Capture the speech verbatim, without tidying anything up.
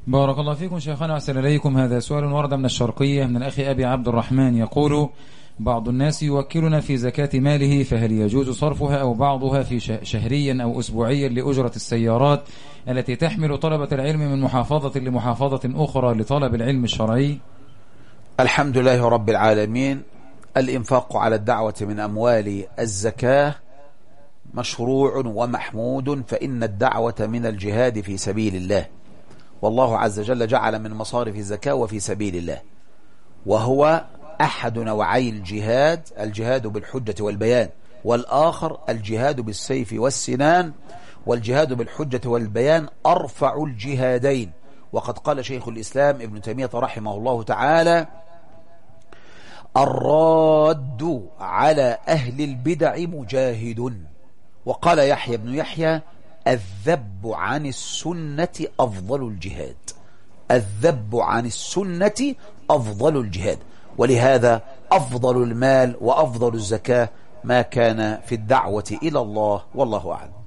بارك الله فيكم شيخنا وأحسن إليكم. هذا سؤال ورد من الشرقية من الأخ أبي عبد الرحمن يقول: بعض الناس يوكلنا في زكاة ماله، فهل يجوز صرفها أو بعضها في شهريا أو أسبوعيا لأجرة السيارات التي تحمل طلبة العلم من محافظة لمحافظة أخرى لطلب العلم الشرعي؟ الحمد لله رب العالمين. الإنفاق على الدعوة من أموال الزكاة مشروع ومحمود، فإن الدعوة من الجهاد في سبيل الله، والله عز وجل جعل من مصارف الزكاة وفي سبيل الله، وهو أحد نوعي الجهاد: الجهاد بالحجة والبيان، والآخر الجهاد بالسيف والسنان. والجهاد بالحجة والبيان أرفع الجهادين. وقد قال شيخ الإسلام ابن تيمية رحمه الله تعالى: الراد على أهل البدع مجاهد. وقال يحيى بن يحيى: الذب عن السنة أفضل الجهاد. الذب عن السنة أفضل الجهاد. ولهذا أفضل المال وأفضل الزكاة ما كان في الدعوة إلى الله، والله أعلم.